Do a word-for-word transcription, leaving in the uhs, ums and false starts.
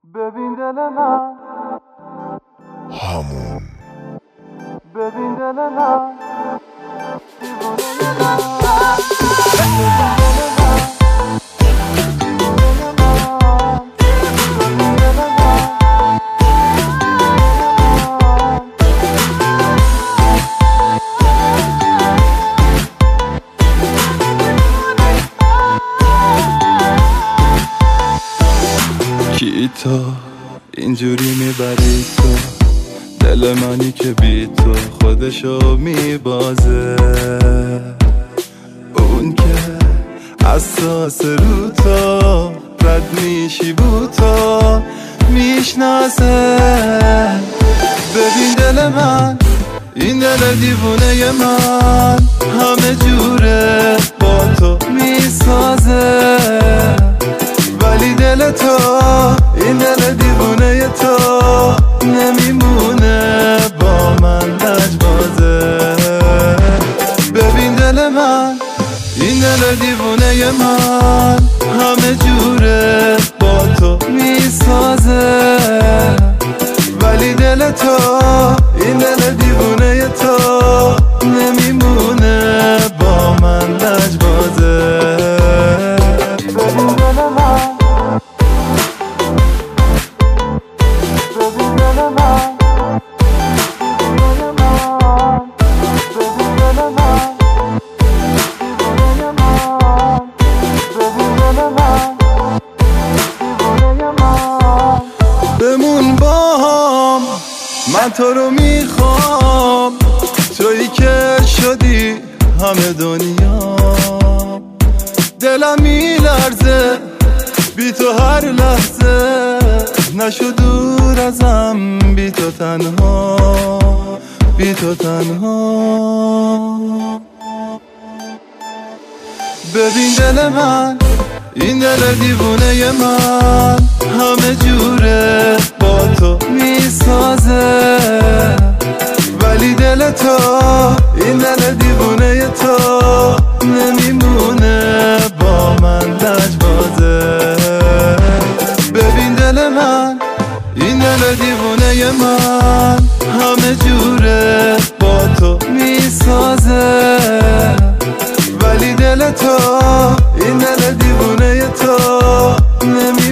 ببین دل من همون ببین دل من دیوونه من کی تو اینجوری میبری تو دل منی که بی تو خودشو میبازه اون که اساس رو تو رد میشی بو تو میشناسه ببین دل من این دل دیوونه من همه جوره با تو میسازه ولی دل تو این دل دیوونه تو نمیمونه با من لجبازه ببین دل من این دل دیوونه من همه جوره با تو میسازه ولی دل تو این دل دیوونه تو نمیمونه با من لجبازه ببین دل من ببین دل من دیوونه من ببین دل من دیوونه من ببین دل من دیوونه من بمون با هم من تو رو میخوام تویی که شدی همه دنیا دلم میلرزه بی تو هر لحظه نشو دور ازم بی تو تنها بی تو تنها ببین دل من این دل دیوونه من همه جوره با تو میسازه ولی دل تو این دل دیوونه تو نمیمونه با من لجبازه ببین دل من این دل دیوونه من همه جوره با تو میسازه ولی دل تو این دل دیوونه تو نمی